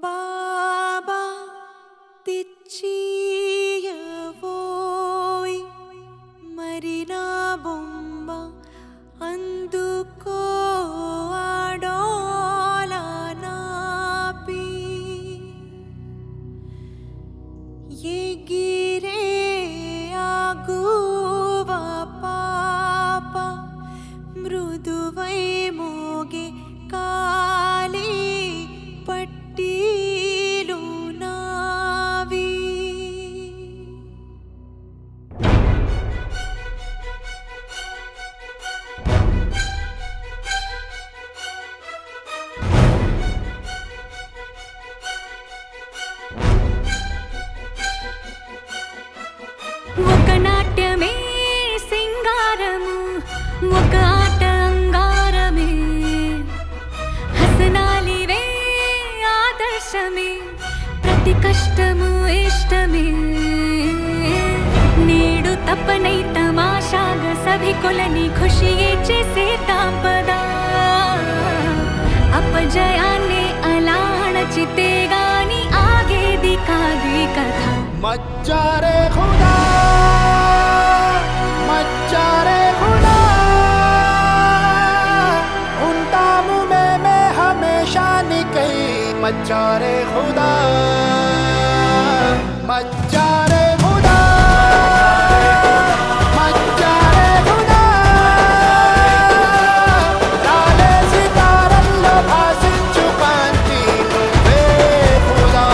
బాబా తెచ్చియవోయ్ మరి నా బొమ్మ అందుకో ఆడోలా నాపి ఎగిరే ఆగువ పాప మృదువై మోగే కాలి పట్టీలు నావి ఒక నాట్యమే సింగారము ఒక ఆట అంగారమే హసనాలివే ఆదర్శమే ప్రతి కష్టము ఇష్టమే నేడు తప్పనై తమాషాగా సభికులని ఖుషియే చేసేద్దాం పదా అపజయాన్ని అలా అణచితే గాని ఆగేది కాదు కథ మచ్చారే ఖుదా మచ్చారే ఖుదా ఉంటాము మేమే హమేషా నీకై మచ్చారే ఖుదా మచ్చారే ఖుదా మచ్చారే ఖుదా రాలే సితారల్లో భాసించు కాంతి నువ్వే ఖుదా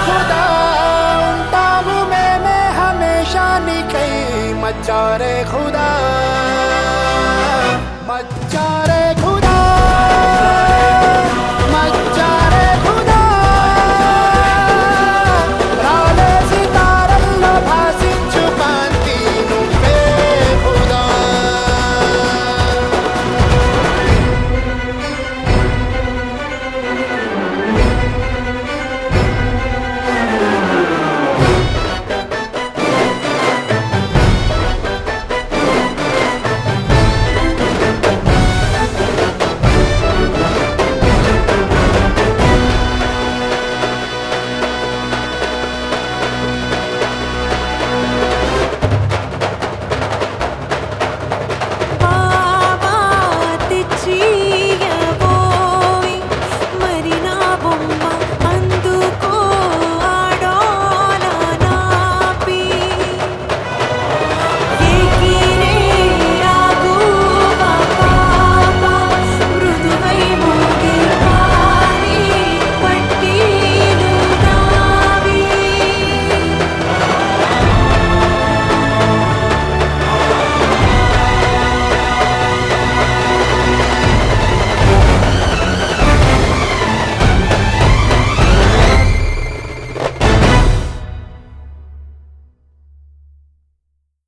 मच्चारे खुदा